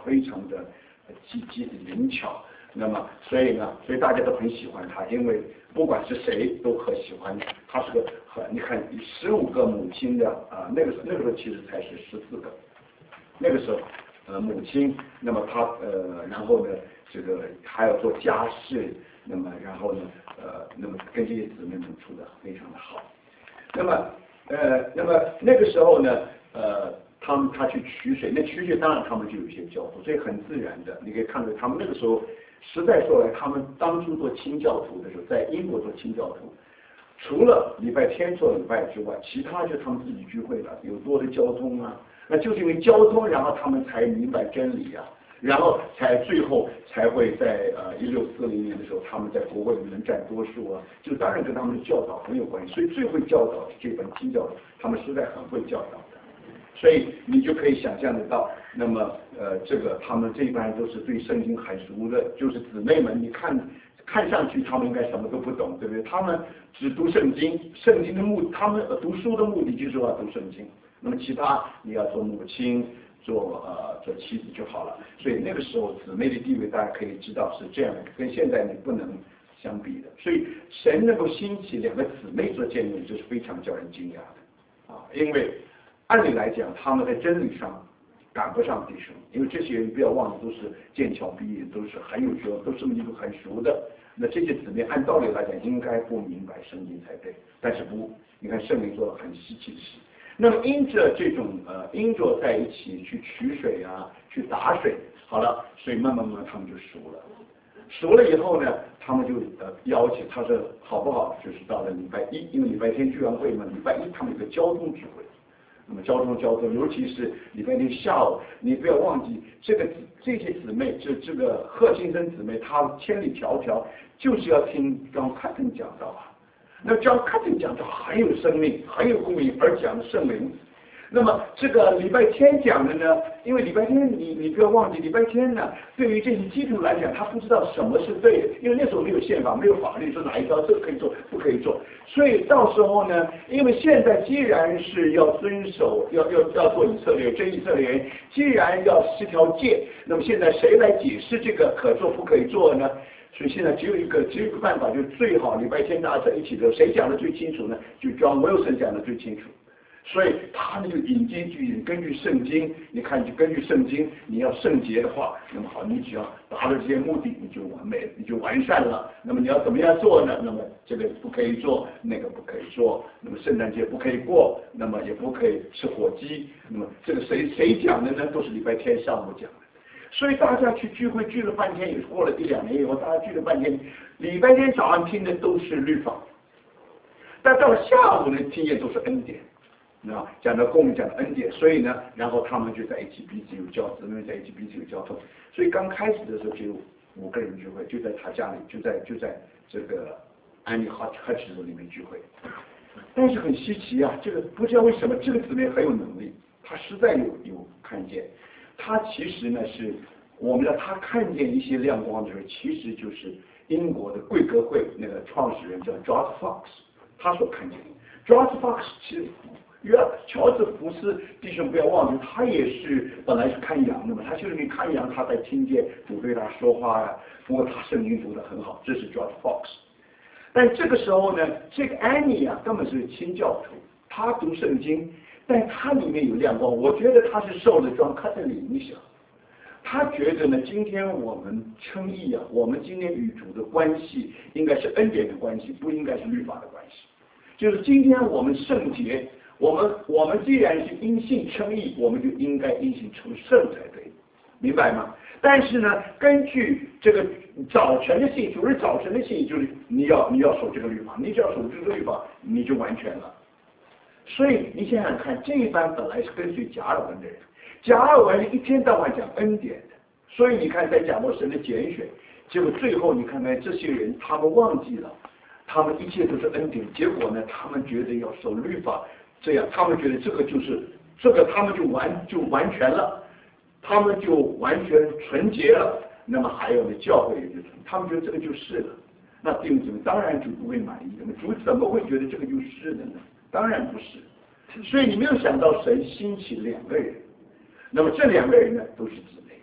非常的积极灵巧。那么所以大家都很喜欢他，因为不管是谁都很喜欢他。是个你看15个母亲的那个时候其实才是14个，那个时候母亲，那么他然后呢这个还要做家事，那么然后呢那么跟这些姊妹们处得非常的好。那么那个时候呢他去取水，那取水当然他们就有一些教徒，所以很自然的你可以看到他们那个时候实在说来，他们当初做清教徒的时候，在英国做清教徒，除了礼拜天做礼拜之外，其他就他们自己聚会了，有多的交通啊，那就是因为交通，然后他们才明白真理啊，然后最后才会在1640年的时候，他们在国会里面占多数啊，就当然跟他们的教导很有关系，所以最会教导这本清教，他们实在很会教导的。所以你就可以想象得到，那么这个他们这一般都是对圣经很熟的，就是姊妹们，你看上去他们应该什么都不懂，对不对？他们只读圣经，圣经的他们读书的目的就是要读圣经。那么其他你要做母亲，做妻子就好了。所以那个时候姊妹的地位，大家可以知道是这样的，跟现在你不能相比的。所以神能够兴起2个姊妹做见证，这是非常叫人惊讶的因为按理来讲，他们在真理上赶不上弟兄，因为这些人不要忘了都是剑桥毕业，都是很有学问，都是圣经很熟的。那这些姊妹按道理来讲应该不明白圣经才对，但是不，你看圣灵做了很稀奇的事。那么因着这种因着在一起去取水啊，去打水，好了，所以慢慢他们就熟了。熟了以后呢，他们就邀请，他说好不好？就是到了礼拜1，因为礼拜天聚完会嘛，礼拜1他们有个交通聚会。那么交通，尤其是礼拜天下午，你不要忘记这些姊妹，这个贺先生姊妹，她千里迢迢就是要听John Cotton讲道啊。那John Cotton讲道很有生命，很有供应，而讲圣灵。那么这个礼拜天讲的呢，因为礼拜天你不要忘记，礼拜天呢，对于这些基督徒来讲，他不知道什么是对的，因为那时候没有宪法，没有法律说哪一条这个可以做，不可以做。所以到时候呢，因为现在既然是要遵守，要做以色列真以色列人，既然要10条诫，那么现在谁来解释这个可做不可以做呢？所以现在只有一个办法，就是最好礼拜天大家在一起的时候，谁讲的最清楚呢？就John Wilson讲的最清楚。所以他那个引经据典，根据圣经，你看就根据圣经，你要圣洁的话，那么好，你只要达到这些目的，你就完美，你就完善了。那么你要怎么样做呢？那么这个不可以做，那个不可以做。那么圣诞节不可以过，那么也不可以吃火鸡。那么这个谁讲的呢？都是礼拜天上午讲的。所以大家去聚会聚了半天，也过了1-2年以后，大家聚了半天，礼拜天早上听的都是律法，但到了下午呢，听的都是恩典。讲到供应，讲到恩典，所以呢，然后他们就在一起彼此有交，姊妹在一起彼此有交通。所以刚开始的时候只有5个人聚会，就在他家里，就在这个安妮哈池里面聚会。但是很稀奇啊，这个不知道为什么这个姊妹很有能力，她实在有看见。她其实呢是我们她看见一些亮光的时候，其实就是英国的贵格会那个创始人叫 George Fox， 他所看见的。George Fox 其实乔治福斯弟兄不要忘记，他也是本来是看羊的嘛，他就是因为看羊，他才听见主对他说话呀。不过他圣经读得很好，这是 George Fox。但这个时候呢，这个安妮啊根本是清教徒，他读圣经，但他里面有亮光。我觉得他是受了John Cotton的影响，他觉得呢，今天我们称义啊，我们今天与主的关系应该是恩典的关系，不应该是律法的关系。就是今天我们圣洁，我们既然是因信称义，我们就应该因信成圣才对，明白吗？但是呢，根据这个早晨的信，就是早晨的信，就是你要守这个律法，你只要守这个律法，你就完全了。所以你想想看，这一班本来是跟随加尔文的人，加尔文一天到晚讲恩典的，所以你看在讲到神的拣选，结果最后你看看这些人，他们忘记了。他们一切都是恩典，结果呢，他们觉得要守律法，这样他们觉得这个就是这个，他们就完全了，他们就完全纯洁了。那么还有呢，教会也就纯，他们觉得这个就是了。那弟兄姊妹当然主不会满意的，主怎么会觉得这个就是的呢？当然不是。所以你没有想到神兴起2个人，那么这2个人呢都是姊妹。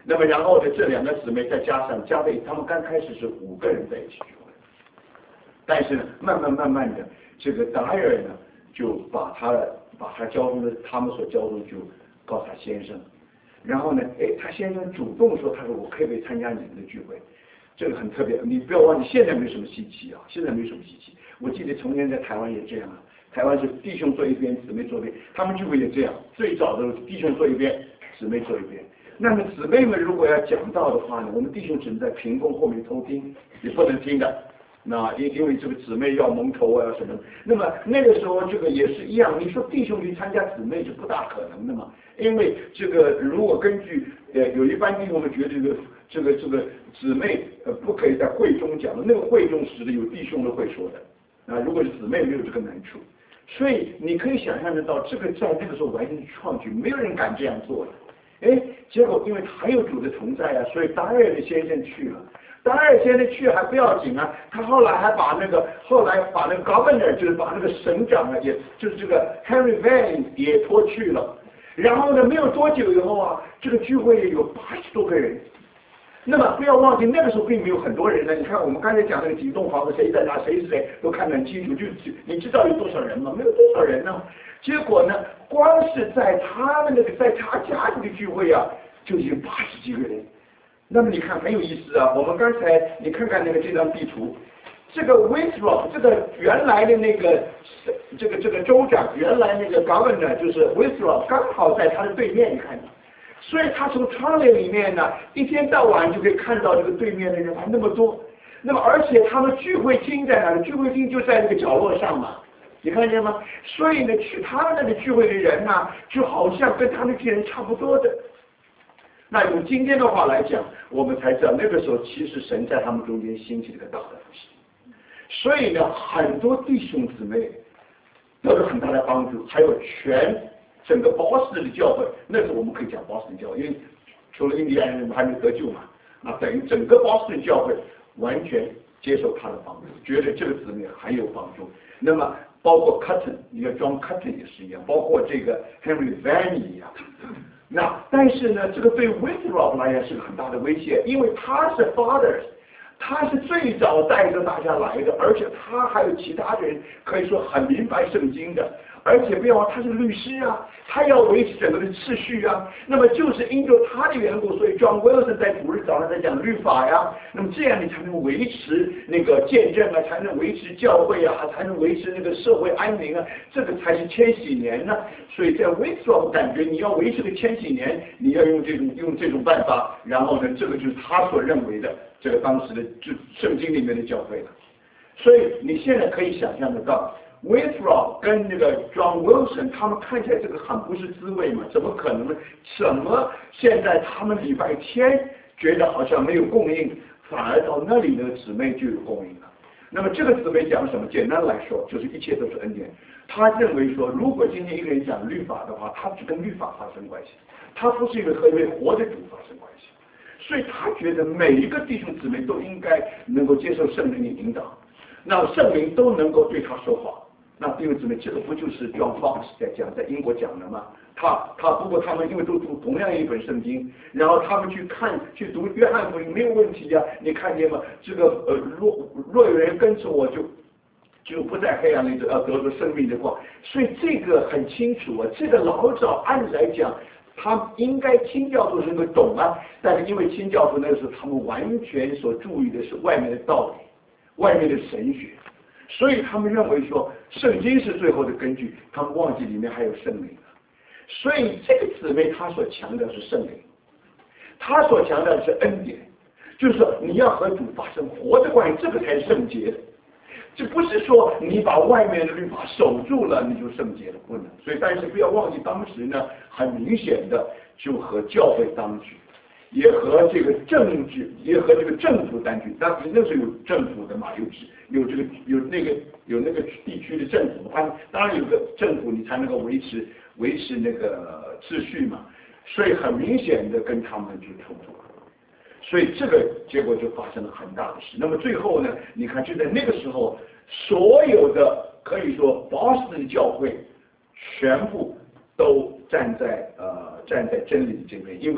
那么然后呢，这2个姊妹再加在他们刚开始是5个人在一起聚会，但是呢，慢慢的，这个达尔呢就把他教中的他们所教中就告诉他先生，然后呢，他先生主动说，他说我可以参加你们的聚会。这个很特别，你不要忘记，现在没什么稀奇啊，现在没什么稀奇。我记得从前在台湾也这样啊，台湾是弟兄坐一边，姊妹坐一边，他们聚会也这样。最早的弟兄坐一边，姊妹坐一边。那么姊妹们如果要讲道的话呢，我们弟兄只能在屏风后面偷听，也不能听的。那因为这个姊妹要蒙头啊什么，那么那个时候这个也是一样，你说弟兄去参加姊妹是不大可能的嘛，因为这个如果根据有一般弟兄们觉得这个姊妹不可以在会中讲的，那个会中时的有弟兄的会说的，如果是姊妹没有这个难处，所以你可以想象得到，这个在那个时候完全是创举，没有人敢这样做的，结果因为还有主的同在啊，所以达尔的先生去了。达尔先生去还不要紧啊，他后来把那个 governor 就是把那个省长啊，也就是这个 Henry Van 也拖去了。然后呢，没有多久以后啊，这个聚会有80多个人。那么不要忘记，那个时候并没有很多人呢。你看我们刚才讲那个几栋房子，谁在哪，谁是谁，都看得很清楚。你知道有多少人吗？没有多少人呢。结果呢，光是在他们在他家里的聚会啊，就已经80几个人。那么你看很有意思啊，我们刚才你看看这张地图，这个 Winthrop 这个原来的那个这个州长，原来那个 governor 就是 Winthrop， 刚好在他的对面，你看到，所以他从窗帘里面呢，一天到晚就可以看到这个对面的人还那么多。那么而且他们聚会厅在哪里？聚会厅就在那个角落上嘛，你看见吗？所以呢，去他们那里聚会的人呢，就好像跟他们这些人差不多的。那用今天的话来讲，我们才知道那个时候其实神在他们中间兴起了一个大的复兴，所以呢，很多弟兄姊妹得到很大的帮助，还有整个波士顿的教会，那时候我们可以讲波士顿教会，因为除了印第安人还没得救嘛，等于整个波士顿教会完全接受他的帮助，觉得这个姊妹很有帮助。那么包括 Cotton， 你要装 Cotton 也是一样，包括这个 Henry Van 一样。但是呢，这个对 Winthrop 来讲是个很大的威胁，因为他是 father， 他是最早带着大家来的，而且他还有其他人可以说很明白圣经的，而且不要忘他是律师啊，他要维持整个的秩序啊。那么就是因着他的缘故，所以 John Wilson 在主日早上在讲律法呀，那么这样你才能维持那个见证啊，才能维持教会啊，才能维持那个社会安宁啊，这个才是千禧年呢。所以在 Winthrop 感觉你要维持个千禧年，你要用这种办法，然后呢，这个就是他所认为的这个当时的就圣经里面的教会了。所以你现在可以想象得到。Winthrop 跟那个 John Wilson 他们看起来这个很不是滋味嘛？怎么可能呢？怎么现在他们礼拜天觉得好像没有供应，反而到那里的姊妹就有供应了？那么这个姊妹讲什么？简单来说，就是一切都是恩典。他认为说，如果今天一个人讲律法的话，他只跟律法发生关系，他不是和一位活的主发生关系。所以他觉得每一个弟兄姊妹都应该能够接受圣灵的引导，那圣灵都能够对他说话。那弟兄姊妹，这个不就是 John Fox 在英国讲的吗？不过他们因为都读同样一本圣经，然后他们去读约翰福音没有问题呀、你看见吗？这个若有人跟着我就不在黑暗里得着生命的光，所以这个很清楚啊。这个老早按来讲，他应该清教徒能够懂啊，但是因为清教徒那个时候他们完全所注意的是外面的道理，外面的神学。所以他们认为说圣经是最后的根据，他们忘记里面还有圣灵了。所以这个姊妹她所强调的是圣灵，她所强调的是恩典，就是说你要和主发生活的关系，这个才是圣洁的。这不是说你把外面的律法守住了你就圣洁了，不能。所以但是不要忘记当时呢，很明显的就和教会当局也和这个政治，也和这个政府当局，当时那时候有政府的嘛，有那个地区的政府，当然有个政府你才能够维持那个秩序嘛，所以很明显的跟他们就冲突了，所以这个结果就发生了很大的事。那么最后呢，你看就在那个时候，所有的可以说波士顿教会全部都站在真理这边，因为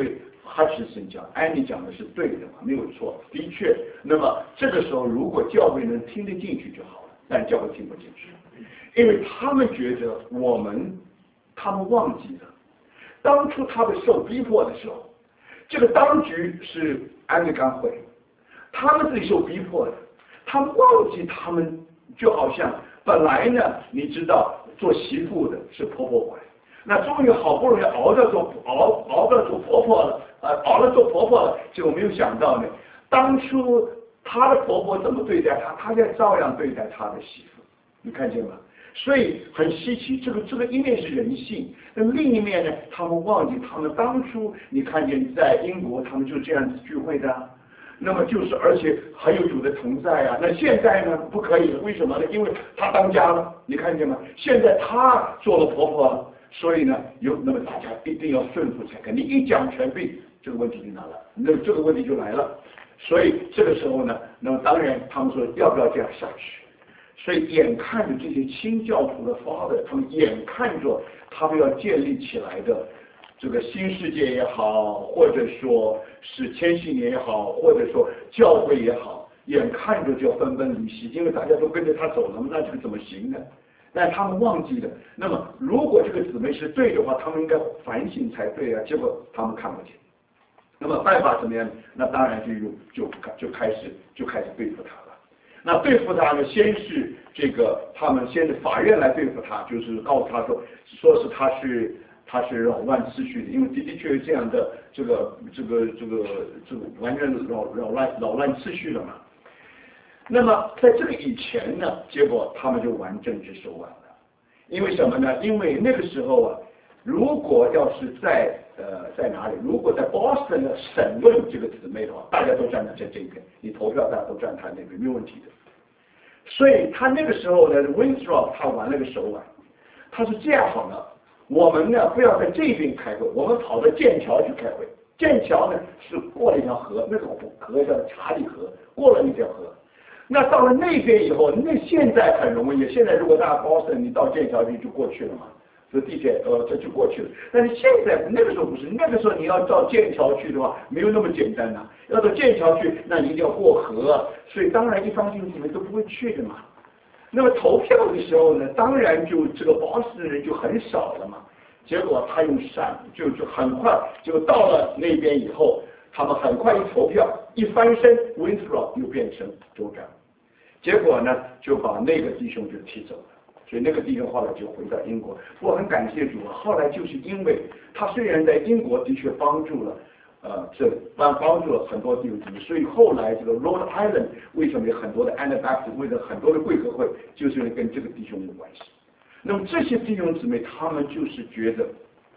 Hutchinson 讲，安妮讲的是对的嘛，没有错，的确。那么这个时候，如果教会能听得进去就好了，但教会听不进去，因为他们觉得他们忘记了，当初他们受逼迫的时候，这个当局是安利甘会，他们自己受逼迫的，他们忘记他们就好像本来呢，你知道做媳妇的是婆婆怀。那终于好不容易熬到做婆婆了，熬了做婆婆了，结果没有想到呢，当初她的婆婆怎么对待她，她也照样对待她的媳妇，你看见吗？所以很稀奇，这个一面是人性，那么另一面呢，他们忘记他们当初你看见在英国他们就这样子聚会的。那么就是，而且很有主的同在啊。那现在呢，不可以了，为什么呢？因为她当家了，你看见吗？现在她做了婆婆了，所以呢，那么大家一定要顺服才可。你一讲权柄，这个问题就来了，那这个问题就来了。所以这个时候呢，那么当然他们说要不要这样下去？所以眼看着这些清教徒的father，他们眼看着他们要建立起来的。这个新世界也好，或者说是千禧年也好，或者说教会也好，眼看着就要分崩离析，因为大家都跟着他走了，那这个怎么行呢？但他们忘记了，那么如果这个姊妹是对的话，他们应该反省才对啊，结果他们看不见。那么办法怎么样？那当然就开始对付他了。那对付他呢，先是他们先是法院来对付他，就是告诉他说是他是扰乱秩序的，因为的确有这样的这个完全扰乱秩序了嘛。那么在这个以前呢，结果他们就玩政治手腕了。因为什么呢？因为那个时候啊，如果要是在哪里，如果在 Boston 呢审问这个姊妹的话，大家都站在这边，你投票大家都站他那边，没有问题的。所以他那个时候呢 ，Winthrop 他玩了个手腕，他是这样好了。我们呢不要在这边开会，我们跑到剑桥去开会。剑桥呢是过了一条河，那个河叫查理河，过了那条河。那到了那边以后，那现在很容易。现在如果大Boston，你到剑桥就过去了嘛，坐地铁这就过去了。但是现在那个时候不是，那个时候你要到剑桥去的话，没有那么简单呐、要到剑桥去，那你一定要过河，所以当然一方兄弟们都不会去的嘛。那么投票的时候呢，当然就这个保守的人就很少了嘛。结果他用闪，就很快就到了那边以后，他们很快一投票，一翻身 ，Winthrop 又变成州长。结果呢，就把那个弟兄就踢走了。所以那个弟兄后来就回到英国。我很感谢主，后来就是因为他虽然在英国的确帮助了。帮助了很多弟兄姊妹，所以后来这个 Rhode Island 为什么有很多的 Anabaptist， 为了很多的贵和会，就是因为跟这个弟兄有关系。那么这些弟兄姊妹，他们就觉得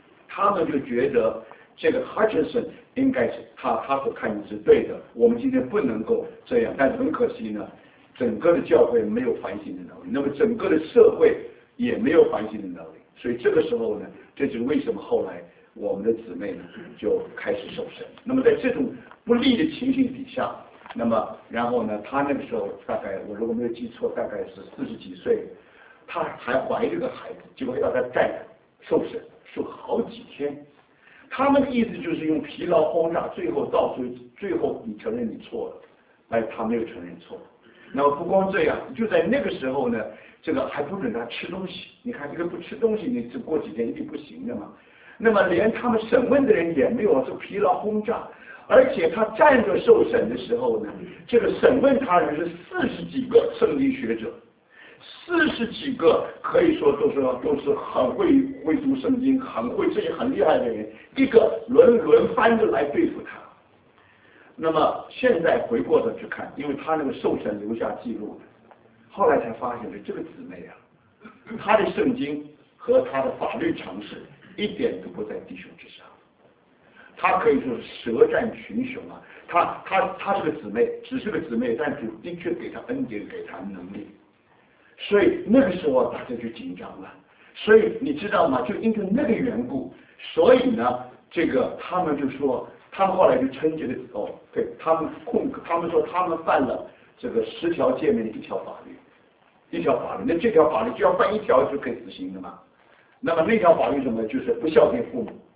这个 Hutchinson 应该是他所看的是对的，我们今天不能够这样，但是很可惜呢，整个的教会没有反省的能力，那么整个的社会也没有反省的能力，所以这个时候呢，这就是为什么后来。我们的姊妹呢就开始受审。那么在这种不利的情形底下，那么然后呢，她那个时候大概我如果没有记错，大概是40几岁，她还怀着个孩子，结果要她再受审，受好几天。他们的意思就是用疲劳轰炸，最后你承认你错了，但他没有承认错。那么不光这样，就在那个时候呢，这个还不准他吃东西。你看这个不吃东西，你这过几天一定不行的嘛。那么连他们审问的人也没有这疲劳轰炸，而且他站着受审的时候呢，这个审问他人是40几个圣经学者，40几个可以说都是很会读圣经，很会这些很厉害的人，一个轮番的来对付他。那么现在回过头去看，因为他那个受审留下记录的，后来才发现这个姊妹啊，他的圣经和他的法律常识。一点都不在弟兄之上，他可以说是舌战群雄啊！他是个姊妹，只是个姊妹，但主的确给他恩典，给他能力，所以那个时候大家就紧张了。所以你知道吗？就因为那个缘故，所以呢，他们就说，他们后来就称这个对，他们说他们犯了这个10条诫命的一条法律，那这条法律就要犯1条就可以死刑的嘛。那么那条法律什么？就是不孝敬父母。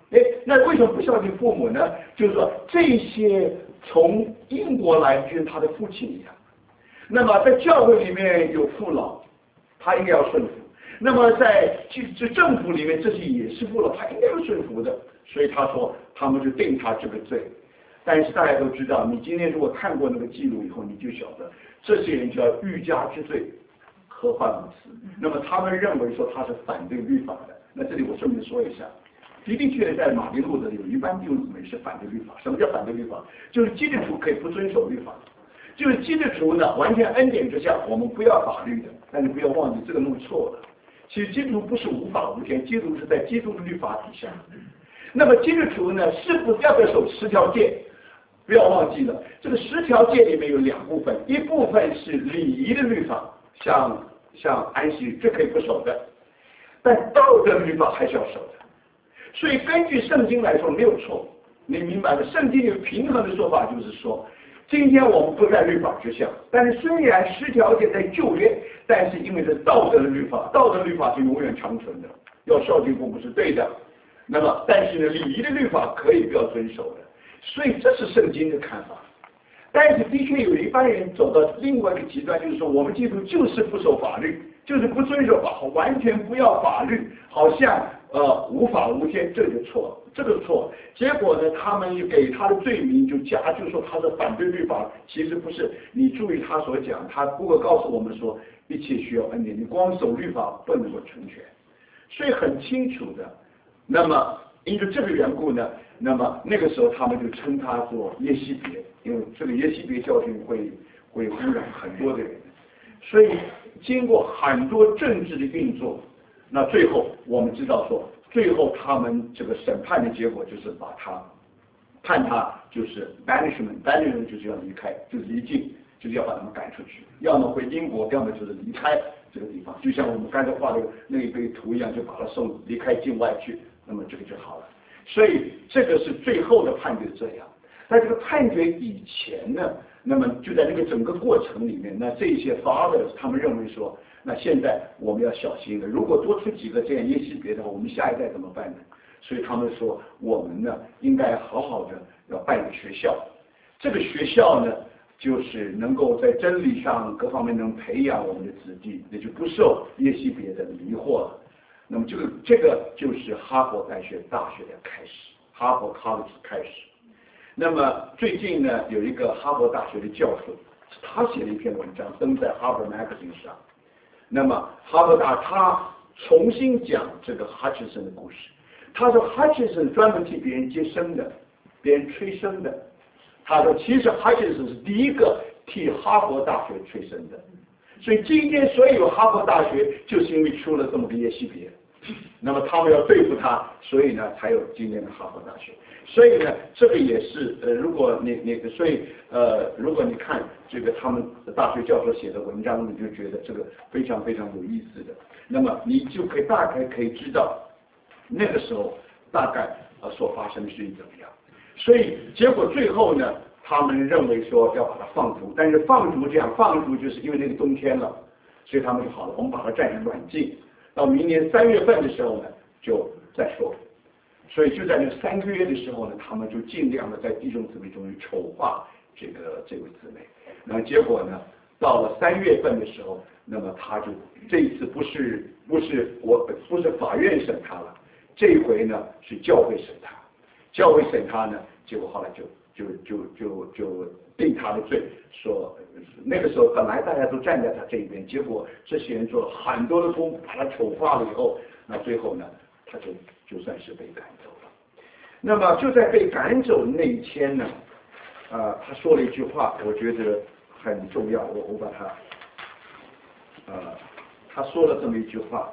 那为什么不孝敬父母呢？就是说这些从英国来就跟他的父亲一样。那么在教会里面有父老，他应该要顺服。那么在这政府里面，这些也是父老，他应该要顺服的。所以他说他们就定他这个罪。但是大家都知道，你今天如果看过那个记录以后，你就晓得这些人叫欲加之罪，何患无辞。那么他们认为说他是反对律法的。那这里我顺便说一下，的确在马丁路德有一般弟兄姊妹是反对律法。什么叫反对律法？就是基督徒可以不遵守律法，就是基督徒呢完全恩典之下，我们不要法律的。但是不要忘记这个弄错了。其实基督徒不是无法无天，基督徒是在基督的律法底下。那么基督徒呢是不要不要守10条诫？不要忘记了，这个10条诫里面有2部分，一部分是礼仪的律法，像安息日这可以不守的，但道德律法还是要守的。所以根据圣经来说没有错，你明白了？圣经有平衡的说法，就是说，今天我们不在律法之下，但是虽然10条诫在旧约，但是因为是道德的律法，道德律法是永远长存的，要孝敬父母是对的。那么，但是呢，礼仪的律法可以不要遵守的。所以这是圣经的看法。但是的确有一般人走到另外一个极端，就是说我们基督徒就是不守法律，就是不遵守法，完全不要法律，好像无法无天，这就错了，这个错。结果呢，他们又给他的罪名就说他是反对律法，其实不是。你注意他所讲，他不过告诉我们说一切需要恩典，你光守律法不能够成全，所以很清楚的。那么因为这个缘故呢，那么那个时候他们就称他做耶西别，因为这个耶西别教训会污染很多的人，所以经过很多政治的运作，那最后我们知道说，最后他们这个审判的结果就是把他判他就是 banishment 就是要离开，就是离境，就是要把他们赶出去，要么回英国，要么就是离开这个地方，就像我们刚才画的那一堆图一样，就把他离开境外去。那么这个就好了，所以这个是最后的判决这样。在这个判决以前呢，那么就在这个整个过程里面，那这些 fathers 他们认为说，那现在我们要小心了，如果多出几个这样耶西别的话，我们下一代怎么办呢？所以他们说，我们呢应该好好的要办一个学校，这个学校呢就是能够在真理上各方面能培养我们的子弟，也就不受耶西别的迷惑了。那么这个就是哈佛大学的开始，哈佛 College 开始。那么最近呢，有一个哈佛大学的教授，他写了一篇文章登在 Harvard Magazine 上。那么哈佛他重新讲这个 Hutchinson 的故事。他说 Hutchinson 专门替别人接生的，别人催生的。他说其实 Hutchinson 是第一个替哈佛大学催生的。所以今天所有哈佛大学就是因为出了这么个耶西别。那么他们要对付他，所以呢才有今天的哈佛大学。所以呢，这个也是如果如果你看这个他们大学教授写的文章，你就觉得这个非常非常有意思的。那么你就大概可以知道那个时候大概所发生的事情怎么样。所以结果最后呢，他们认为说要把它放逐，但是放逐就是因为那个冬天了，所以他们就好了，我们把它暂时软禁。到明年3月份的时候呢，就再说。所以就在那3个月的时候呢，他们就尽量的在弟兄姊妹中筹划这位姊妹。那么结果呢，到了3月份的时候，那么他就这一次不是法院审他了，这一回呢是教会审他。教会审他呢，结果后来就定他的罪，说那个时候本来大家都站在他这一边，结果这些人做了很多的功夫把他丑化了以后，那最后呢他就算是被赶走了。那么就在被赶走的那一天呢，他说了一句话，我觉得很重要，我把它他说了这么一句话。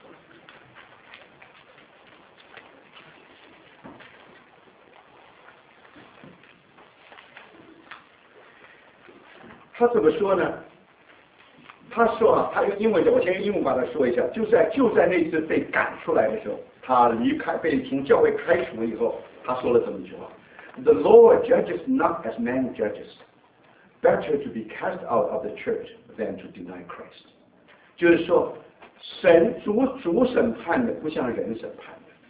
他怎么说呢？他说他用英文讲，我先用英文把它说一下。就在那次被赶出来的时候，他被从教会开除了以后，他说了这么一句话 ：“The Lord judges not as man judges. Better to be cast out of the church than to deny Christ。”就是说，主审判的不像人审判的。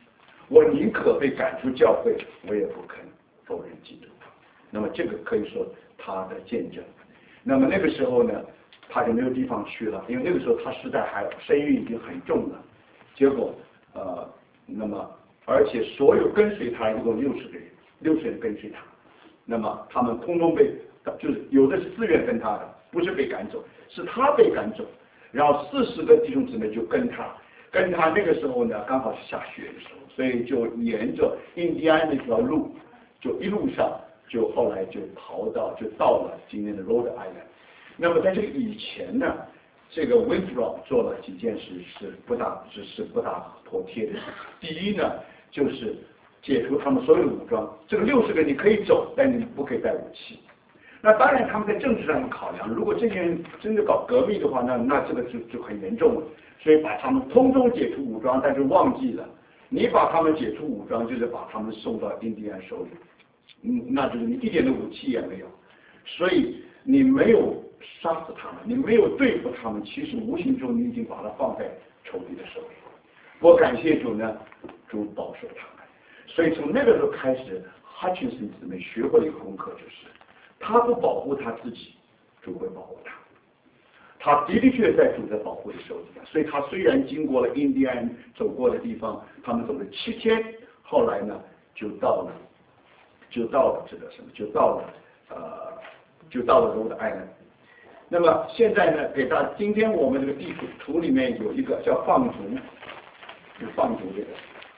我宁可被赶出教会，我也不肯否认基督。那么这个可以说他的见证。那么那个时候呢，他就没有地方去了，因为那个时候他实在还声誉已经很重了。结果那么而且所有跟随他一共60个人，60人跟随他。那么他们通通被，就是有的是自愿跟他的，不是被赶走，是他被赶走。然后40个弟兄姊妹就跟他那个时候呢，刚好是下雪的时候，所以就沿着印第安那条路，就一路上就后来就到了今天的 Rhode Island。那么在这个以前呢，这个 Winthrop 做了几件事是不大妥帖的事。第一呢，就是解除他们所有的武装，这个60个你可以走，但你不可以带武器。那当然他们在政治上的考量，如果这些人真的搞革命的话，那这个就很严重了。所以把他们通通解除武装，但是忘记了，你把他们解除武装，就是把他们送到印第安手里，那就是你一点的武器也没有，所以你没有杀死他们，你没有对付他们，其实无形中你已经把它放在仇敌的手里。我感谢主呢，主保守他们。所以从那个时候开始 ，Hutchinson 姊妹学会了一个功课，就是他不保护他自己，主会保护他。他的确在主的保护的手底下，所以他虽然经过了印第安走过的地方，他们走了7天，后来呢就到了这个什么，就到了Rhode Island。那么现在呢，给大家，今天我们这个地图里面有一个叫放逐，就放逐这个。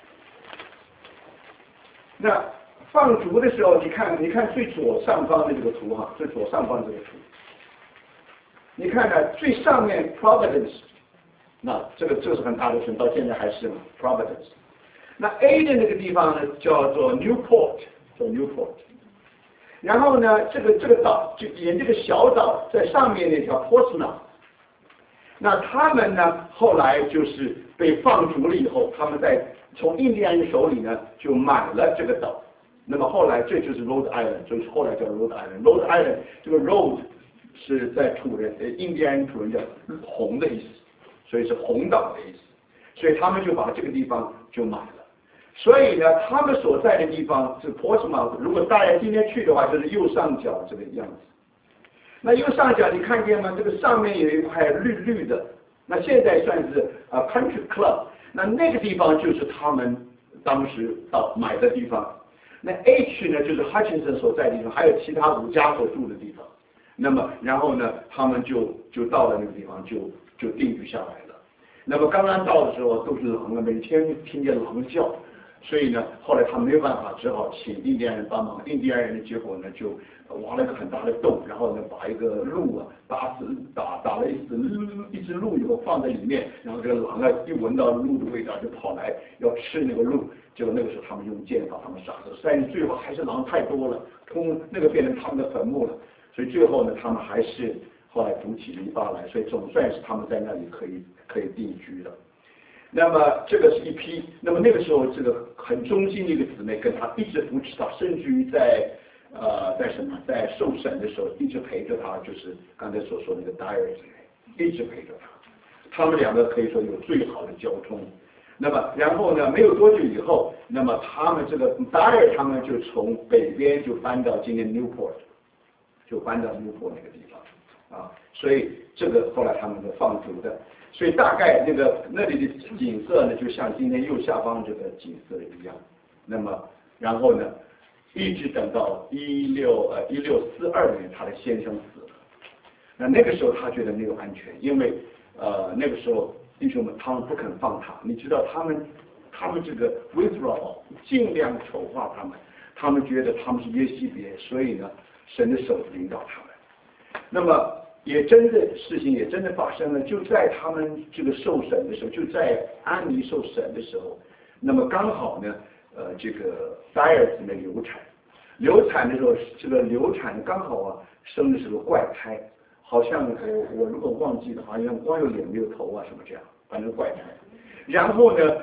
那放逐的时候，你看最左上方的这个图哈，最左上方这个图。你看呢，最上面 Providence， 那这个是很大的城，到现在还是 Providence。那 A 的那个地方呢，叫做 Newport， 叫 Newport。然后呢，这个岛就沿这个小岛在上面那条 Portsmouth。那他们呢，后来就是被放逐了以后，他们从印第安人手里呢就买了这个岛。那么后来这就是 Rhode Island， 就是后来叫 Rhode Island。Rhode Island 这个 Rhode 是在印第安人土人叫红的意思，所以是红岛的意思，所以他们就把这个地方就买了。所以呢，他们所在的地方是 Portsmouth， 如果大家今天去的话，就是右上角这个样子。那右上角你看见吗？这个上面有一块绿绿的，那现在算是Country Club， 那个地方就是他们当时买的地方。那 H 呢，就是 Hutchinson 所在的地方，还有其他5家所住的地方。那么然后呢，他们就到了那个地方，就定居下来了。那么刚刚到的时候都是狼啊，每天听见狼叫，所以呢，后来他没有办法，只好请印第安人帮忙。印第安人的结果呢，就挖了一个很大的洞，然后呢，把一个鹿啊打了一只鹿以后放在里面，然后这个狼啊一闻到鹿的味道就跑来要吃那个鹿。结果那个时候他们用剑把他们杀死，但是最后还是狼太多了，那个变成他们的坟墓了。所以最后呢，他们还是后来筑起篱笆来，所以总算是他们在那里可以定居了。那么这个是一批，那么那个时候这个很忠心的一个姊妹跟他一直扶持他，甚至于在受审的时候一直陪着他，就是刚才所说的那个 Dyer 姊妹一直陪着他，他们2个可以说有最好的交通。那么然后呢，没有多久以后，那么他们这个 Dyer 他们就从北边就搬到今天 Newport。就搬到Newport那个地方啊，所以这个后来他们的放逐的，所以大概那里的景色呢，就像今天右下方这个景色一样。那么然后呢，一直等到1642年，他的先生死了。那个时候他觉得没有安全，因为那个时候弟兄们他们不肯放他，你知道他们这个 Winthrop 尽量丑化他们觉得他们是耶西别，所以呢。神的手领导他们，那么事情也真的发生了，就在他们这个受审的时候，就在安妮受审的时候，那么刚好呢，这个 Dyer 姊妹流产的时候，这个流产刚好啊生的是个怪胎，好像我如果忘记的话，好像光有脸没有头啊什么这样，反正怪胎。然后呢，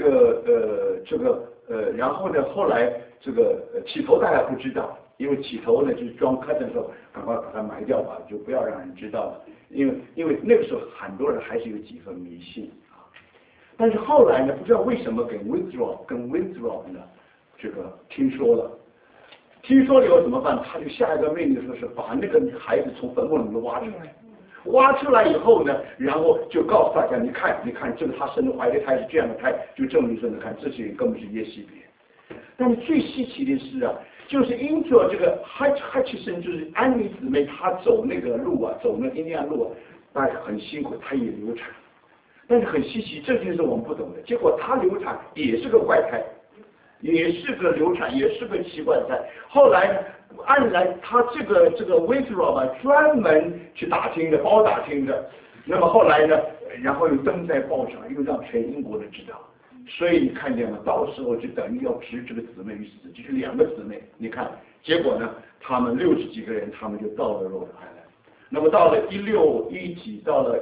然后呢，后来这个起头大家不知道。因为起头呢，就是装开的时候，赶快把它埋掉吧，就不要让人知道了。因为那个时候很多人还是有几分迷信啊。 但是后来呢，不知道为什么跟 Winthrop 呢，这个听说了以后怎么办？他就下一个命令说是把那个孩子从坟墓里面挖出来。挖出来以后呢，然后就告诉大家，你看，这个他生的怀的胎是这样的胎，就证明说，你看这些根本是耶西别。但是最稀奇的是啊，就是因着这个 Hutchison 就是安妮姊妹，她走那个路啊，走那个印第安路啊，大家很辛苦，她也流产。但是很稀奇，这就是我们不懂的。结果她流产也是个怪胎，也是个流产，也是个奇怪的胎。后来呢？按来他这个 Winthrop 啊，专门去打听的，包打听的。那么后来呢，然后又登在报上，又让全英国人知道。所以你看见了，到时候就等于要置这个姊妹于死地，就是2个姊妹。你看，结果呢，他们60几个人，他们就到了Rhode Island。那么到了到了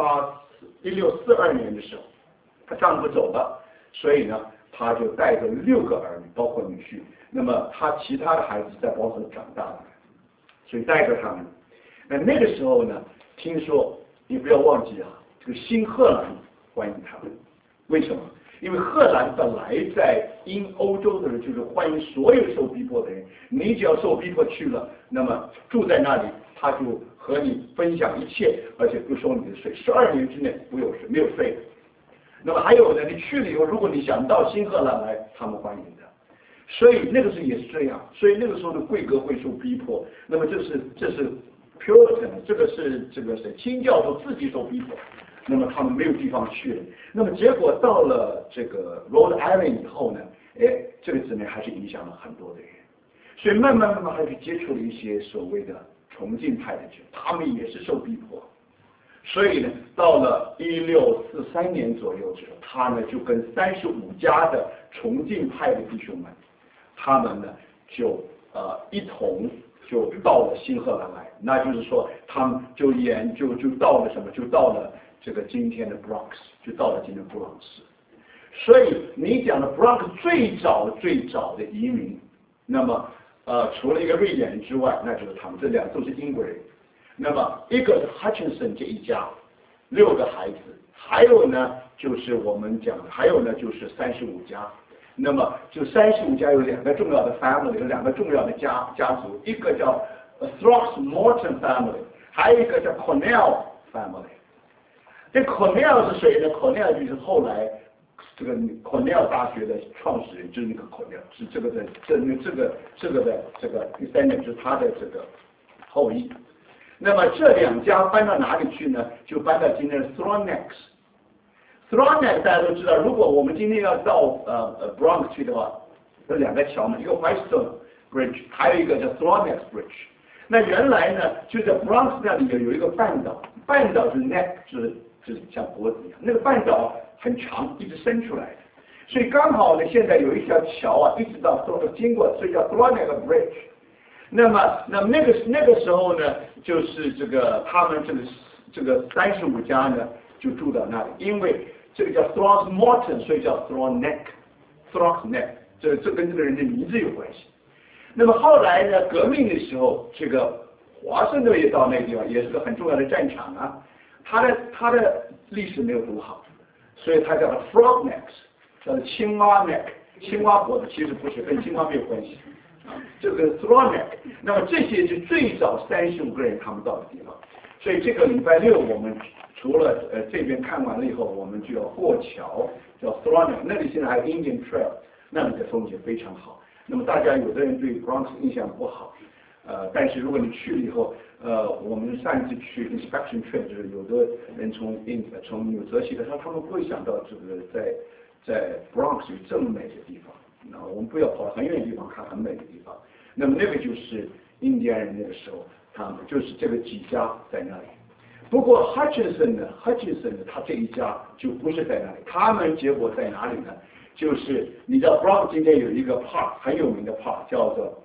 1642年的时候，他丈夫走了，所以呢，他就带着6个儿女，包括女婿。那么他其他的孩子在波士顿长大了，所以带着他们。那个时候呢，听说你不要忘记啊，这个新荷兰欢迎他们。为什么？因为荷兰本来在欧洲的人就是欢迎所有受逼迫的人，你只要受逼迫去了，那么住在那里，他就和你分享一切，而且不收你的税，12年之内没有税。那么还有呢，你去了以后，如果你想到新荷兰来，他们欢迎的。所以那个时候也是这样，所以那个时候的贵格会受逼迫。那么这是 Puritan， 这个是清教徒自己受逼迫，那么他们没有地方去了。那么结果到了这个 Rhode Island 以后呢，这个姊妹还是影响了很多的人，所以慢慢还是接触了一些所谓的崇敬派的人，他们也是受逼迫。所以呢，到了1643年左右的时候，他呢就跟35家的崇敬派的弟兄们，他们呢就一同就到了新荷兰来，那就是说他们就到了什么？就到了这个今天的 Bronx， 就到了今天的布朗斯。所以你讲的 Bronx 最早的移民，那么除了一个瑞典人之外，那就是他们这2都是英国人。那么一个是 Hutchinson 这一家6个孩子，还有呢就是我们讲的，还有呢就是35家。那么就35家有2个重要的 family， 有2个重要的家族，一个叫 Throckmorton family， 还有一个叫 Cornell family。这 Cornell 是谁呢？ Cornell 就是后来这个 Cornell 大学的创始人，就是那个 Cornell， 是这个的descendant， 就是他的这个后裔。那么这2家搬到哪里去呢？就搬到今天的 Thronex。Thronex 大家都知道，如果我们今天要到Bronx 去的话，有2个桥嘛，一个 Whitestone Bridge， 还有一个叫 Thronex Bridge。那原来呢，就在 Bronx 那里有一个半岛，半岛是 neck， 就是像脖子一样，那个半岛很长，一直伸出来的。所以刚好呢，现在有一条桥啊，一直到经过，所以叫 Thronex Bridge。那么那个时候呢，就是他们这个35家呢就住到那里，因为这个叫 Throckmorton， 所以叫 Throckneck， 这跟这个人的名字有关系。那么后来呢，革命的时候，这个华盛顿也到那个地方，也是个很重要的战场啊。他的历史没有读好，所以他叫 Frognecks， 叫青蛙 neck， 青蛙脖子，其实不是，跟青蛙没有关系。这个 Throneck， 那么这些是最早35个人他们到的地方，所以这个礼拜6我们除了这边看完了以后，我们就要过桥，叫 Throneck， 那里现在还有 Indian Trail， 那里的风景非常好。那么大家有的人对 Bronx 印象不好，但是如果你去了以后，我们上一次去 inspection trip， 就是有的人从纽泽西的，他们不会想到这个在 Bronx 有这么美的地方。那我们不要跑到很远的地方看很美的地方。那么那个就是印第安人那个时候，他们就是这个几家在那里。不过 Hutchinson 呢，他这一家就不是在那里，他们结果在哪里呢？就是你知道 Bronx 今天有一个 park 很有名的 park 叫做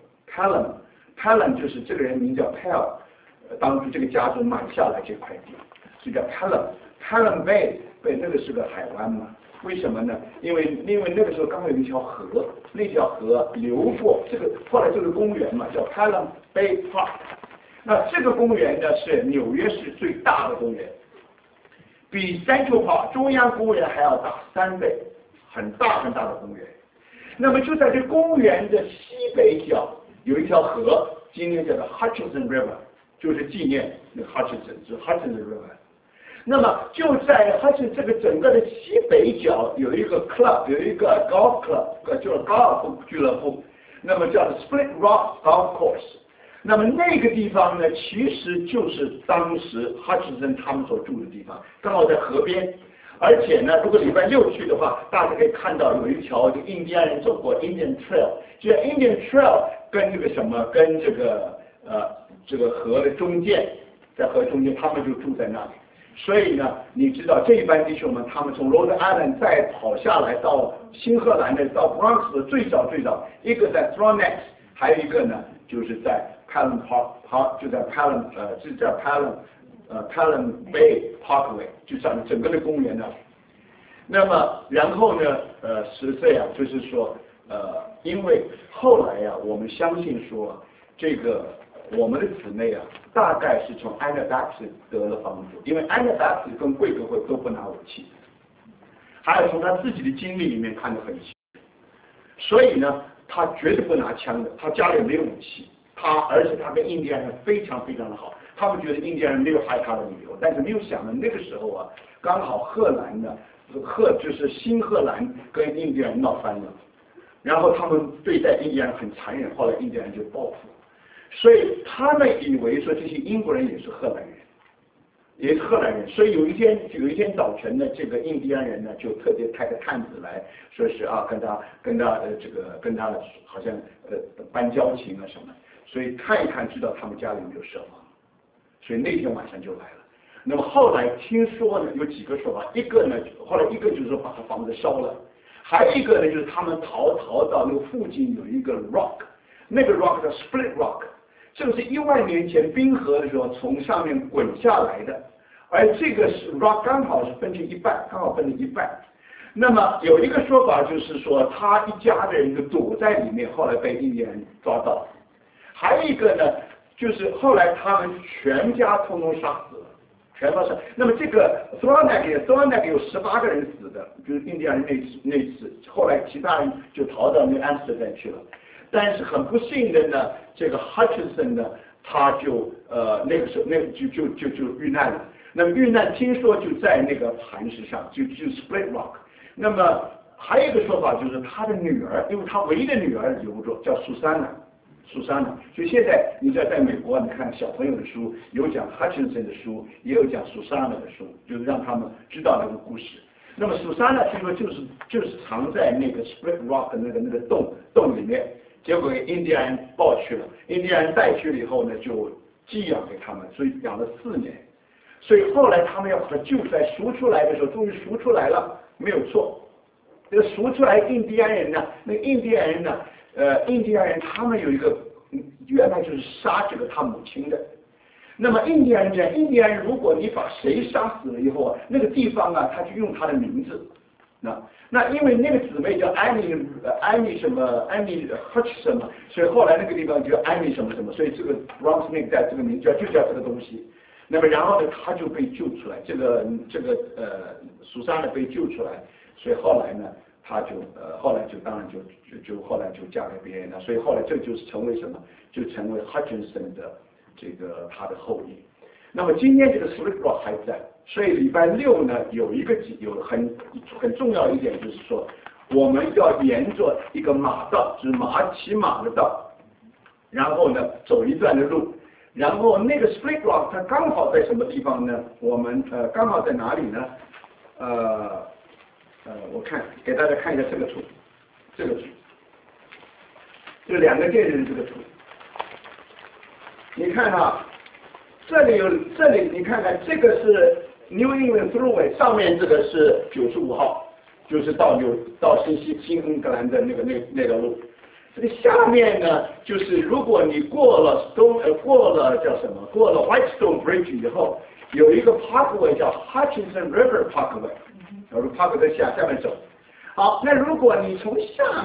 Pelham 就是这个人名叫 Pell， 当初这个家族买下来这块地，就叫 Pelham Bay， 那个是个海湾嘛。为什么呢？因为那个时候刚好有一条河，那条河流过后来这个公园嘛，叫 Pelham Bay Park。那这个公园呢是纽约市最大的公园， 比Central Park 中央公园还要大3倍，很大很大的公园。那么就在这公园的西北角有一条河，今天叫做 Hutchinson River， 就是纪念那个 Hutchinson， 是 Hutchinson River。那么就在Hutchinson这个整个的西北角有一个 club， 有一个 golf club， 就是高尔夫俱乐部，那么叫做 Split Rock Golf Course。那么那个地方呢，其实就是当时 Hutchinson 他们所住的地方，刚好在河边。而且呢，如果礼拜6去的话，大家可以看到有一条印第安人走过 Indian Trail， 就是 Indian Trail 跟这个什么，跟这个河的中间，在河中间，他们就住在那里。所以呢，你知道这一班弟兄们，他们从 Rhode Island 再跑下来到新荷兰的，到 Bronx 的最早，一个在 Thronex， 还有一个呢就是在 Pelham Park， 就在 Pelham Bay Parkway， 就整个的公园那里。那么然后呢，是这样，就是说，因为后来呀，我们相信说这个。我们的姊妹啊，大概是从 Anabaptist 得了帮助，因为 Anabaptist 跟贵格会都不拿武器，还有从他自己的经历里面看得很清，所以呢，他绝对不拿枪的，他家里没有武器，而且他跟印第安人非常非常的好，他们觉得印第安人没有害他的理由，但是没有想到那个时候啊，刚好荷兰呢，就是新荷兰跟印第安人闹翻了，然后他们对待印第安人很残忍，后来印第安人就报复。所以他们以为说这些英国人也是荷兰人，所以有一天早晨呢，这个印第安人呢就特别派个探子来说是啊，跟他好像搬交情啊什么，所以看一看知道他们家里没有设防，所以那天晚上就来了。那么后来听说呢有几个说法，后来一个就是说把他房子烧了，还有一个呢就是他们逃到那个附近有一个 rock， 那个 rock 叫 Split Rock。这个是1万年前冰河的时候从上面滚下来的，而这个是 rock 刚好是分成一半。那么有一个说法就是说，他一家的人就躲在里面，后来被印第安人抓到。还有一个呢，就是后来他们全家通通杀死了，全都是。那么这个 Thronex 有18个人死的，就是印第安人那次，后来其他人就逃到那个安斯特丹去了。但是很不幸的呢，这个 Hutchinson 呢，他就那个时候就遇难了。那么遇难听说就在那个磐石上，就 Split Rock。那么还有一个说法就是他的女儿，因为他唯一的女儿留不住，叫苏珊娜。所以现在你在美国，你看小朋友的书有讲 Hutchinson 的书，也有讲苏珊娜的书，就是让他们知道那个故事。那么苏珊娜听说就是藏在那个 Split Rock 的那个洞里面。结果给印第安人抱去了，印第安人带去了以后呢，就寄养给他们，所以养了4年。所以后来他们要把它救出来，赎出来的时候，终于赎出来了，没有错。这个赎出来印第安人呢，印第安人他们有一个原来就是杀这个他母亲的。那么印第安人如果你把谁杀死了以后啊，那个地方啊，他就用他的名字。那因为那个姊妹叫安妮 Hutchinson 嘛，所以后来那个地方就叫安妮什么什么，所以这个 Bronx 那个带这个名就叫这个东西。那么然后呢，他就被救出来，这个苏珊呢被救出来，所以后来呢，他就后来就当然就后来就嫁给别人了，所以后来这就是成为什么，就成为 Hutchinson 的这个他的后裔。那么今天这个 Split Rock 还在，所以礼拜6呢有很重要一点就是说，我们要沿着一个马道，就是骑马的道，然后呢走一段的路，然后那个 Split Rock 它刚好在什么地方呢？我们刚好在哪里呢？我给大家看一下这个图，这2个电人这个图，你看啊。这里你看看，这个是 New England Thruway， 上面这个是95号，就是到新英格兰的那个路。这个下面呢，就是如果你过了叫什么？过了 Whitestone Bridge 以后，有一个 Parkway 叫 Hutchinson River Parkway， Parkway 在下面走。好，那如果你从下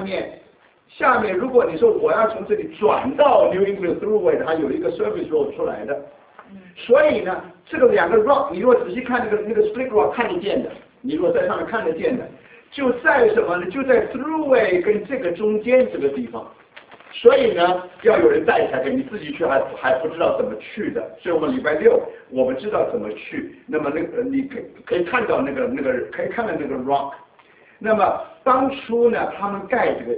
面如果你说我要从这里转到 New England Thruway， 它有一个 Service Road 出来的。 所以呢，这个两个 rock， 你如果仔细看那个 split rock 看得见的，你如果在上面看得见的，就在什么呢？就在 throughway 跟这个中间这个地方。所以呢，要有人带才可以，你自己去还不知道怎么去的。所以我们礼拜六我们知道怎么去。那么你可以看到可以看到那个 rock。那么当初呢，他们盖这个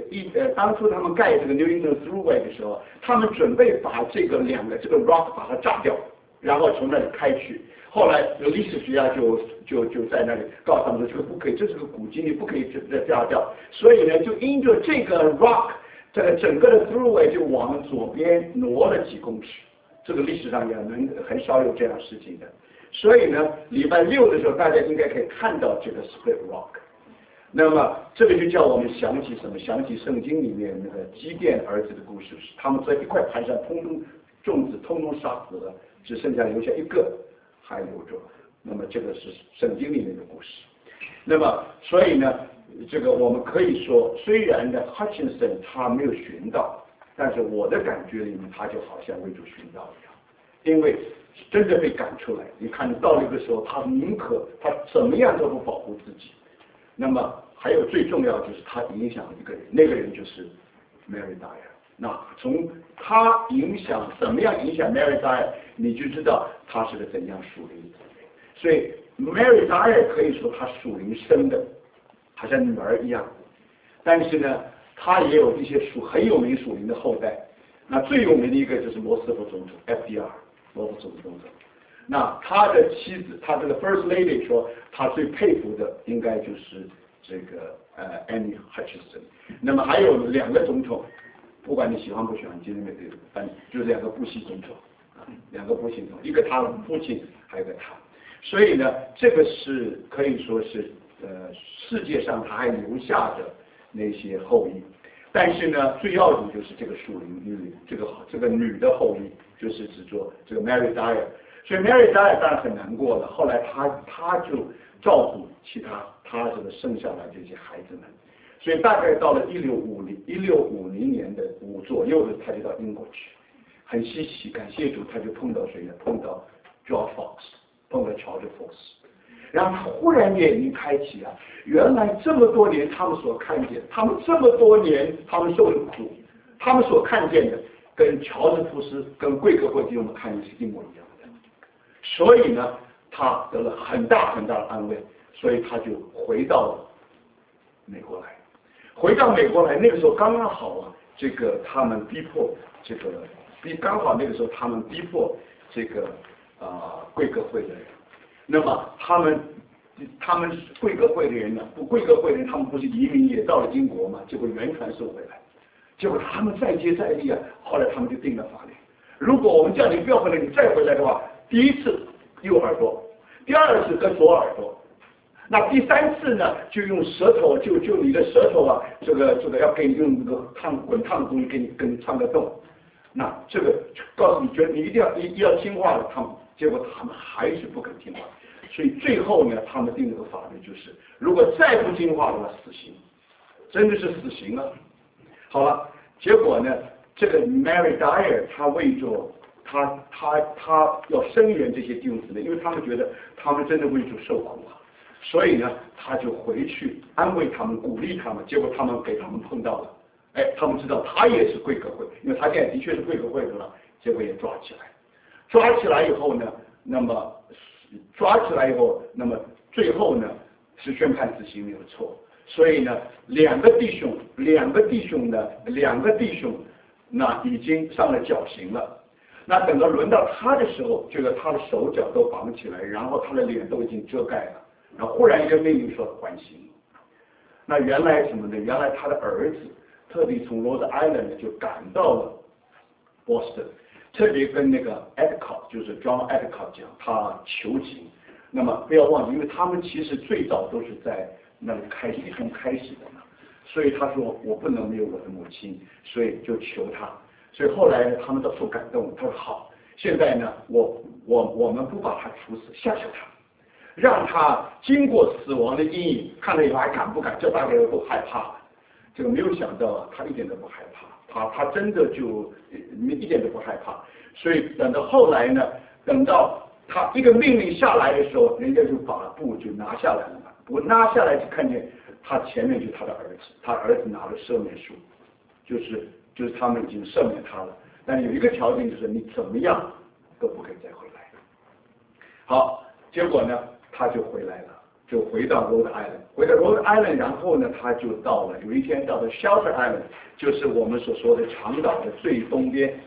New England Thruway 的时候，他们准备把这个rock 把它炸掉，然后从那里开去。后来历史学家就在那里告诉他们说，这个不可以，这是个古迹，你不可以炸掉。所以呢，就因着这个 rock。这个整个的 throughway 就往左边挪了几公尺，这个历史上也很少有这样事情的。所以呢，礼拜六的时候，大家应该可以看到这个 split rock。那么这个就叫我们想起什么？想起圣经里面那个基甸儿子的故事，他们在一块盘上种子通通杀死了，只剩下留下一个还留着。那么这个是圣经里面的故事。那么所以呢，这个我们可以说，虽然呢 Hutchinson 他没有寻到，但是我的感觉里面，他就好像为主寻到一样，因为真的被赶出来。你看到那个时候，他宁可他怎么样都不保护自己。那么还有最重要就是他影响一个人，那个人就是 Mary Dyer。那从他怎么样影响 Mary Dyer， 你就知道他是个怎样属灵的人。所以 Mary Dyer 可以说他属灵生的，好像女儿一样。但是呢，他也有一些很有名属灵的后代。那最有名的一个就是罗斯福总统 FDR， 罗斯福总统。那他的妻子，他这个 First Lady 说，他最佩服的应该就是这个Annie Hutchinson。那么还有两个总统，不管你喜欢不喜欢，今天反正就是两个布希总统啊，两个布希总统，一个他的父亲，还有一个他。所以呢，这个是可以说是世界上他还留下的那些后裔。但是呢，最要紧就是这个属灵女，这个女的后裔，就是指做这个 Mary Dyer。所以 Mary Dyer 当然很难过了。后来他就照顾他这个生下来这些孩子们。所以大概到了1650年的左右的，他就到英国去。很稀奇，感谢主，他就碰到谁呢？碰到 George Fox， 碰到乔治福克斯。然后他忽然眼睛开启啊，原来这么多年他们所看见，他们这么多年他们受的苦，他们所看见的跟乔治福斯跟贵格会给我们看的是一模一样的。所以呢，他得了很大很大的安慰，所以他就回到美国来。回到美国来，那个时候刚刚好啊，这个他们逼迫这个刚好那个时候他们逼迫这个贵格会的人。那么他们贵格会的人呢？贵格会的人他们不是移民也到了英国嘛？结果原传收回来，结果他们再接再厉啊！后来他们就定了法律，如果我们叫你不要回来，你再回来的话，第一次右耳朵，第二次跟左耳朵，那第三次呢，就用舌头，就你的舌头啊，这个要给你用那个滚烫的东西给你烫个洞，那这个告诉你，觉得你一定要听话了，结果他们还是不肯听话。所以最后呢，他们定了个法律，就是如果再不听话的话，死刑，真的是死刑了。好了，结果呢，这个 Mary Dyer 他为着他要声援这些弟兄姊妹，因为他们觉得他们真的为主受苦啊，所以呢，他就回去安慰他们，鼓励他们。结果他们给他们碰到了，他们知道他也是贵格会，因为他现在的确是贵格会的了，结果也抓起来以后呢，那么最后呢是宣判死刑没有错。所以呢，两个弟兄那已经上了绞刑了。那等到轮到他的时候，这个他的手脚都绑起来，然后他的脸都已经遮盖了，然后忽然一个命令说缓刑。那原来什么呢？原来他的儿子特地从 Rhode Island 就赶到了 Boston， 特别跟那个 Endicott， 就是 John Endicott 讲，他求情。那么不要忘记，因为他们其实最早都是在那里一同开始的嘛，所以他说我不能没有我的母亲，所以就求他。所以后来呢，他们都受感动，他说好，现在呢，我们不把他处死，吓吓他，让他经过死亡的阴影，看了以后还敢不敢？这大家都害怕。这个没有想到啊，他一点都不害怕，他真的就一点都不害怕。所以等到后来呢， 等到他一个命令下来的时候，人家就把布就拿下来了嘛。我拿下来就看见他前面就是他的儿子，他儿子拿了赦免书，就是他们已经赦免他了。但有一个条件就是你怎么样都不可以再回来。好，结果呢他就回来了，就回到 Rhode Island， 然后呢他就有一天到了 Shelter Island， 就是我们所说的长岛的最东边，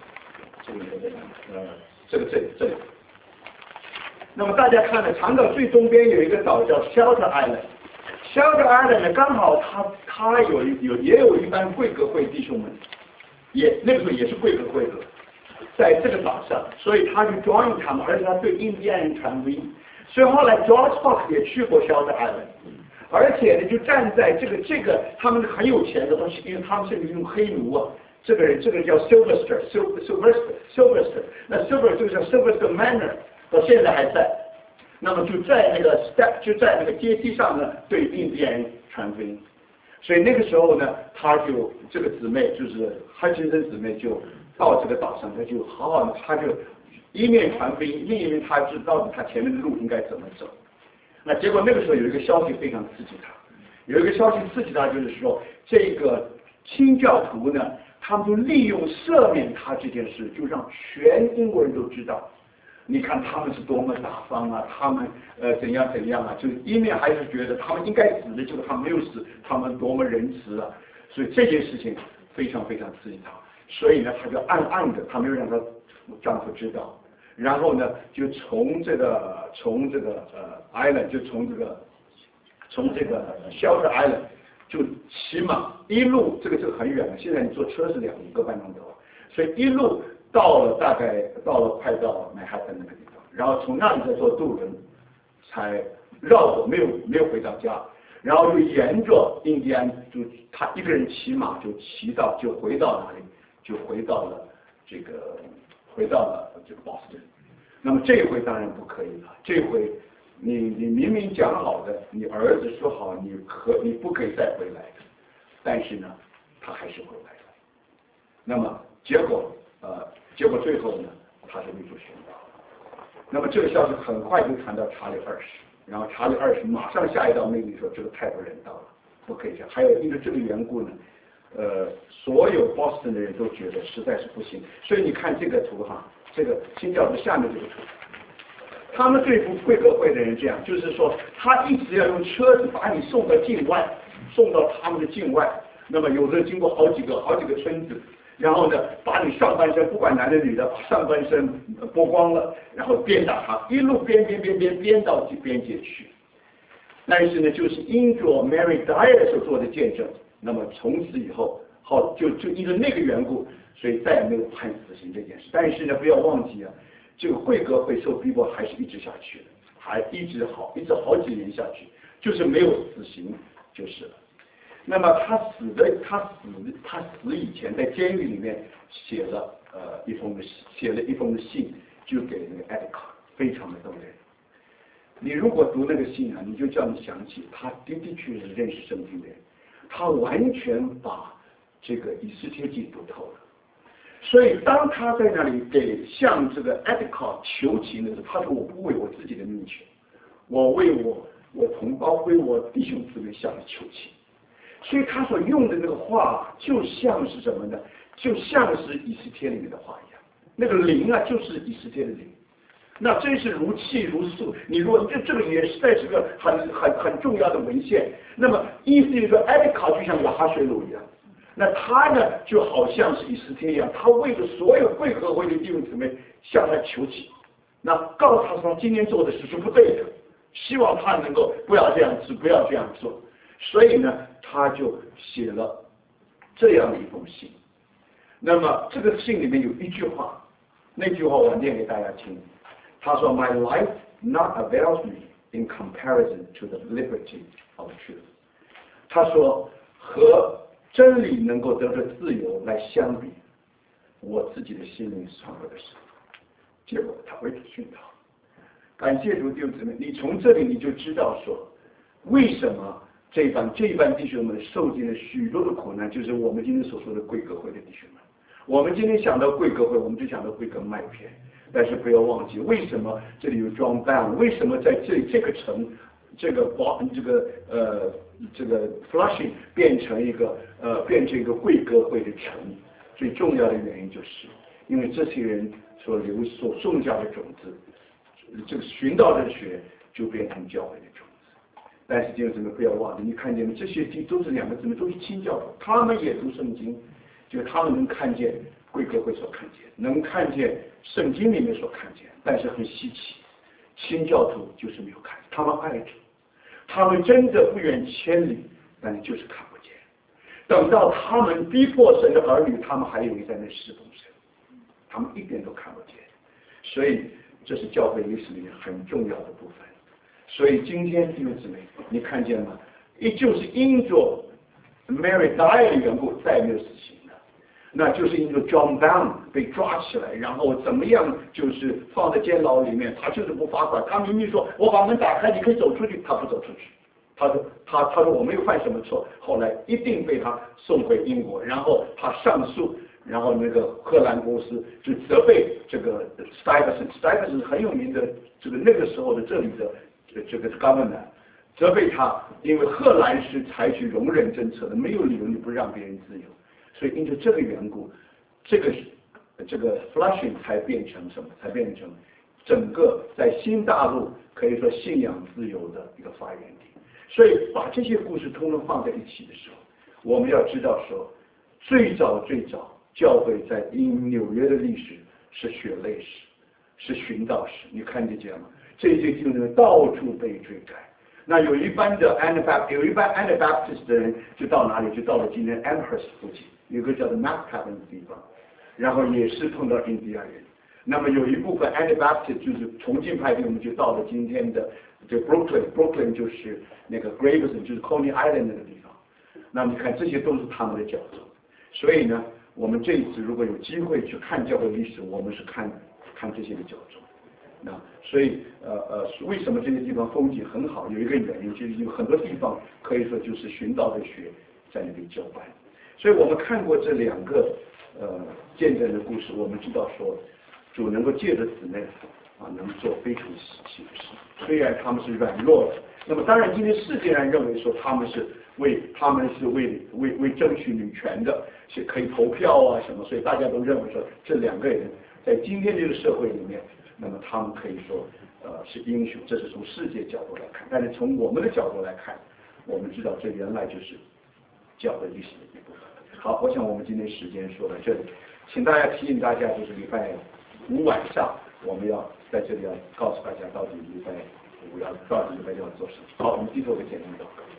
这里。那么大家看呢，长岛最东边有一个岛叫 Shelter Island。Shelter Island 呢，刚好它也有一班贵格会弟兄们，那个时候也是贵格会的，在这个岛上，所以他就 join 他们，而且他对印第安人传福音。所以后来 George Fox 也去过 Shelter Island， 而且呢就站在这个他们很有钱的东西，因为他们是用黑奴啊。这个叫 Sylvester， 那 Sylvester 这个叫 Sylvester Manor， 到现在还在。那么就在那个阶梯上呢，对印第安人传福音。所以那个时候呢，这个姊妹就是汉先生姊妹就到这个岛上，他就好好的，他就一面传福音，另一面他知道他前面的路应该怎么走。那结果那个时候有一个消息非常刺激他，就是说这个清教徒呢，他们就利用赦免他这件事，就让全英国人都知道。你看他们是多么大方啊，他们怎样啊，就一面还是觉得他们应该死的，结果他们没有死，他们多么仁慈啊，所以这件事情非常非常刺激他，所以呢，他就暗暗的，他没有让他丈夫知道，然后呢，就从这个island， 就从这个 Shelter Island 就骑马一路，这个很远了，现在你坐车是2个半钟头，所以一路快到曼哈顿那个地方，然后从那里再坐渡轮，才绕过，没有回到家，然后就沿着印第安，就他一个人骑马就回到哪里，就回到了这个 Boston。那么这一回当然不可以了，这回你明明讲好的，你儿子说好你不可以再回来的，但是呢，他还是回来了。那么结果最后呢，他是被主宣告。那么这个消息很快就传到查理2世，然后查理2世马上下一道命令说这个太不人道了，不可以这样。还有因为这个缘故呢，所有 Boston 的人都觉得实在是不行。所以你看这个图哈，这个新教的下面这个图，他们对付贵格会的人这样，就是说他一直要用车子把你送到境外，送到他们的境外。那么有的经过好几个村子。然后呢，把你上半身不管男的女的，把上半身剥光了，然后鞭打他，一路鞭到边界去。但是呢，就是因着 Mary Dyer 所做的见证，那么从此以后，就因为那个缘故，所以再也没有判死刑这件事。但是呢，不要忘记啊，这个贵格会受逼迫还是一直下去的，还一直好几年下去，就是没有死刑就是了。那么他死以前在监狱里面写了一封信，就给那个 Endicott， 非常的动人。你如果读那个信啊，你就叫你想起他的确是认识圣经的人，他完全把这个以斯帖记读透了。所以当他在那里向这个 Endicott 求情的时候，他说我不为我自己的命求，我为我同胞为我弟兄姊妹向你求情。所以他所用的那个话就像是什么呢？就像是以斯帖里面的话一样，那个灵啊就是以斯帖的灵，那真是如泣如诉。你如果这个也实在是个很重要的文献。那么意思就是说，艾利卡就像亚哈水鲁一样，那他呢就好像是以斯帖一样，他为着所有贵格会的弟兄姊妹向他求情，那告诉他说今天做的事是不对的，希望他能够不要这样做。所以呢，他就写了这样的一封信。那么这个信里面有一句话，那句话我念给大家听。他说 ：“My life not avails me in comparison to the liberty of truth。”他说和真理能够得着自由来相比，我自己的心灵算不得什么。结果他为此殉道。感谢主弟兄姊妹，你从这里你就知道说，为什么这一班弟兄们受尽了许多的苦难，就是我们今天所说的贵格会的弟兄们。 我们今天想到贵格会，我们就想到贵格麦片，但是不要忘记，为什么这里有 John Brown？ 为什么在这里这个城，这个 Flushing 变成一个贵格会的城？最重要的原因就是，因为这些人所种下的种子，这个寻道的学就变成教会的种子。但是弟兄姊妹不要忘记，你看见吗？这些都是两个姊妹，都是清教徒，他们也读圣经，就是他们能看见贵格会所看见，能看见圣经里面所看见，但是很稀奇，清教徒就是没有看，他们爱主，他们真的不远千里，但是就是看不见。等到他们逼迫神的儿女，他们还有一在那侍奉神，他们一点都看不见。所以这是教会历史里面很重要的部分。所以今天弟兄姊妹，你看见吗？也就是因着 Mary Dyer 的缘故，再也没有死刑了。那就是因着 John Brown 被抓起来，然后怎么样，就是放在监牢里面，他就是不罚款。他明明说我把门打开，你可以走出去，他不走出去。他说我没有犯什么错，后来一定被他送回英国，然后他上诉，然后那个荷兰公司就责备这个 Stuyvesant 很有名的这个那个时候的这里的这个 governor， 责备他，因为荷兰是采取容忍政策的，没有理由你不让别人自由，所以因着这个缘故，这个 Flushing 才变成什么？才变成整个在新大陆可以说信仰自由的一个发源地。所以把这些故事通通放在一起的时候，我们要知道说，最早教会在纽约的历史是血泪史，是寻道史。你看得见吗？这些弟兄们到处被追赶。那有一班 Anabaptist 的人就到哪里？就到了今天 Amherst 附近，有个叫做 Mactaven 的地方，然后也是碰到印第安人。那么有一部分 Anabaptist 就是重庆派的，我们就到了今天的这 Brooklyn 就是那个 Gravesend 就是 Coney Island 那个地方。那么你看这些都是他们的教宗。所以呢，我们这一次如果有机会去看教会历史，我们是看这些的教宗。那所以为什么这些地方风景很好？有一个原因，就是有很多地方可以说就是寻道的学在那里教办。所以我们看过这两个见证的故事，我们知道说主能够借着姊妹能做非常奇的事。虽然他们是软弱的，那么当然今天世界上认为说他们是为争取女权的，是可以投票啊什么，所以大家都认为说这两个人在今天这个社会里面，那么他们可以说是英雄，这是从世界角度来看。但是从我们的角度来看，我们知道这原来就是教会历史的一部分。好，我想我们今天时间说到这里，请大家提醒大家，就是礼拜五晚上我们要在这里要告诉大家到底礼拜五要做什么。好，我们低头给简单祷告。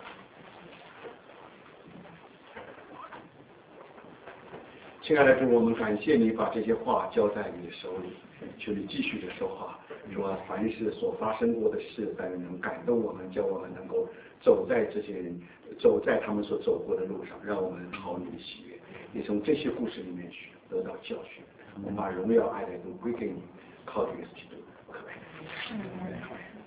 亲爱的主，我们感谢你把这些话交在你的手里，求你继续的说话。主啊，凡是所发生过的事，但能感动我们，叫我们能够走在这些人走在他们所走过的路上，让我们讨你的喜悦。也从这些故事里面去得到教训。我们把荣耀爱来都归给你，靠主耶稣基督，可悲。